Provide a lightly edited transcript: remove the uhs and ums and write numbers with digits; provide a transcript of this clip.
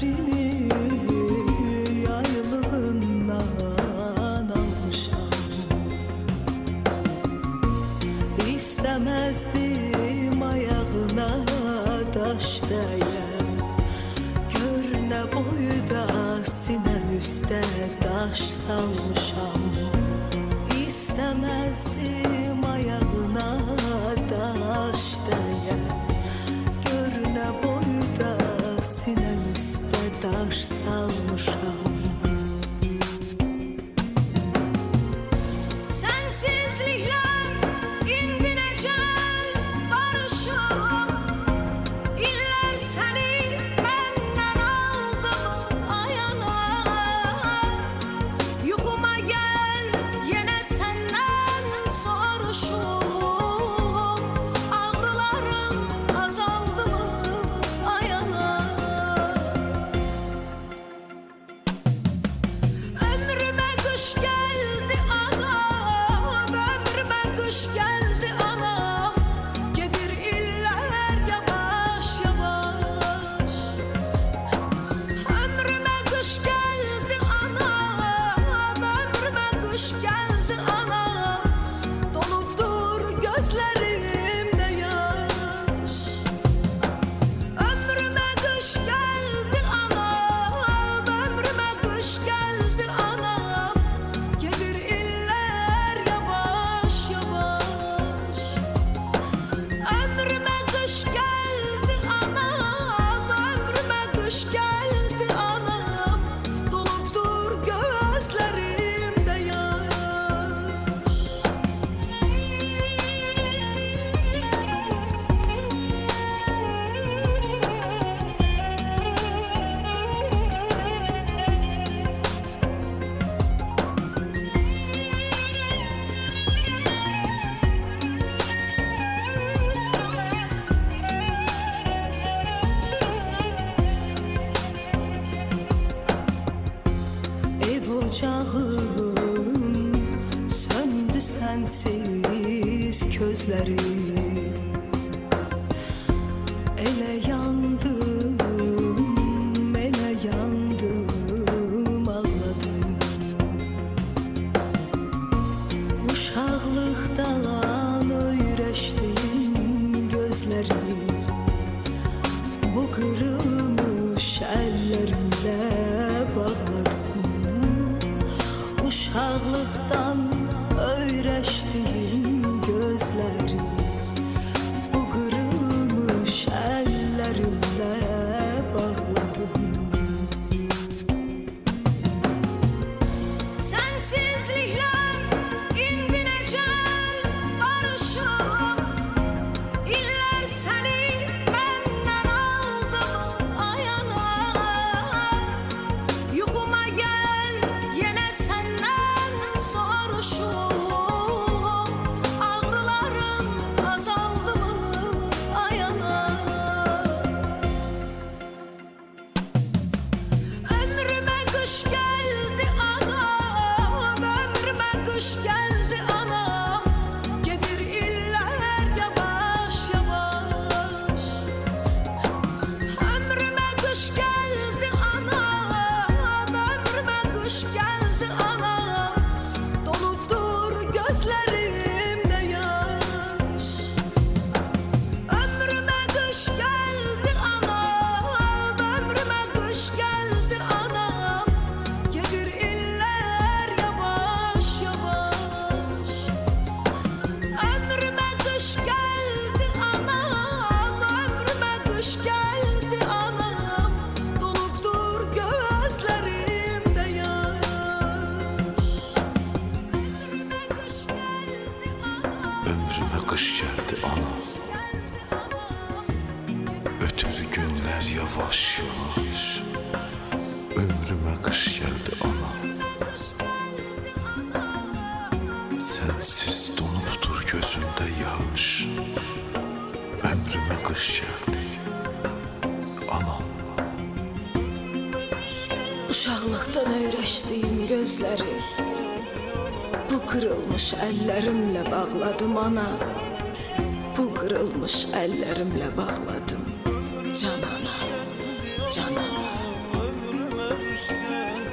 gözlerini yaylığından almışam. İstemezdim ayağına taş değe, gör ne boyda sinen üstte taş salmışam. İstemezdim ayağına taş değe, gör ne boyda sinen üstte taş salmışam. Ocağım söndü sensiz közlerim, ele yandım, ele yandım, ağladım. Uşaqlıqdan öyrəşdim gözləri, bu qırılmış əllərimlə bağladım. Uşaqlıqdan öyrəşdim gözləri, bu qırılmış əllərimlə bağladım. Sensizliklər indi necə barışım, illər səni məndən aldı ayana. Yuxuma gəl yenə səndən soruşum, ağrılarım azaldı mı ayana. Ömrümə qış gəldi anam, ömrümə qış gəldi anam, gedir illər yavaş yavaş. Ömrümə qış gəldi anam, ömrümə qış gəldi anam, dolubdur gözlərimdə yaş. Ömrümə qış gəldi anam, ömrümə qış gəldi anam, gedir illər yavaş yavaş. Ömrümə qış gəldi anam, ömrümə qış gəldi anam, dolubdur gözlərimdə yaş. Ömrümə qış gəldi anam, Ömrüme kış geldi ana, gəldi anam, ötür günler yavaş yavaş. Ömrüme kış geldi ana, qış gəldi anam. sensiz donupdur gözümde yaş. Ömrüme kış geldi anam. Uşaqlıqdan öyrəşdiyim gözləri, bu qırılmış əllərimlə bağladım ana. Bu qırılmış əllərimlə bağladım canana, canana. ömrüme kış geldi